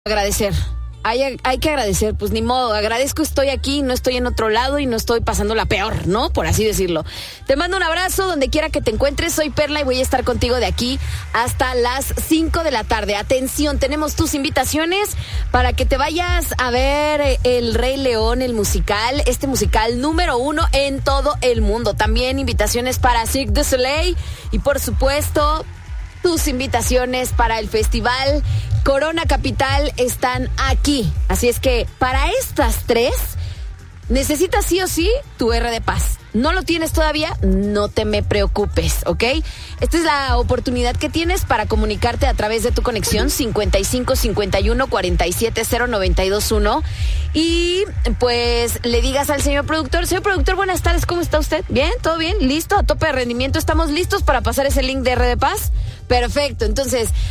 Agradecer. Hay que agradecer, pues ni modo, agradezco, estoy aquí, no estoy en otro lado y no estoy pasando la peor, ¿no? Por así decirlo. Te mando un abrazo donde quiera que te encuentres, soy Perla y voy a estar contigo de aquí hasta las 5 de la tarde. Atención, tenemos tus invitaciones para que te vayas a ver El Rey León, el musical, este musical número 1 en todo el mundo. También invitaciones para Cirque du Soleil y por supuesto tus invitaciones para el festival Corona Capital están aquí. Así es que para estas tres necesitas sí o sí tu R de Paz. ¿No lo tienes todavía? No te me preocupes, ¿ok? Esta es la oportunidad que tienes para comunicarte a través de tu conexión 55 51 47 0921 y pues le digas al señor productor, buenas tardes, ¿cómo está usted? ¿Bien? ¿Todo bien? ¿Listo? ¿A tope de rendimiento? ¿Estamos listos para pasar ese link de R de Paz? Perfecto, entonces